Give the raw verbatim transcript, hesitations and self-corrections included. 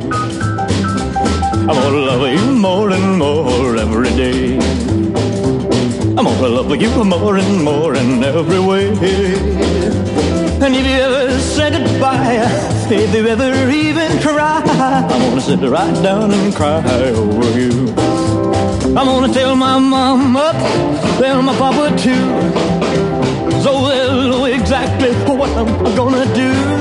I'm gonna love you more and more every day. I'm gonna love you more and more in every way. And if you ever say goodbye, if you ever even cry, I'm gonna sit right down and cry over you. I'm gonna tell my mama, tell my papa too, so they'll know exactly what I'm gonna do.